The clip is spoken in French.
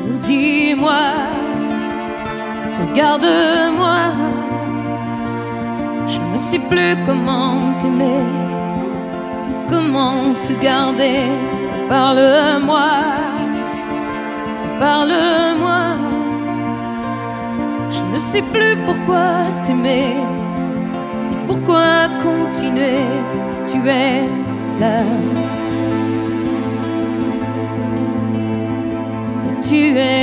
ou dis-moi, regarde-moi. Je ne sais plus comment t'aimer, comment te garder. Parle-moi, parle-moi. Je ne sais plus pourquoi t'aimer, ni pourquoi continuer. Tu es là, tu es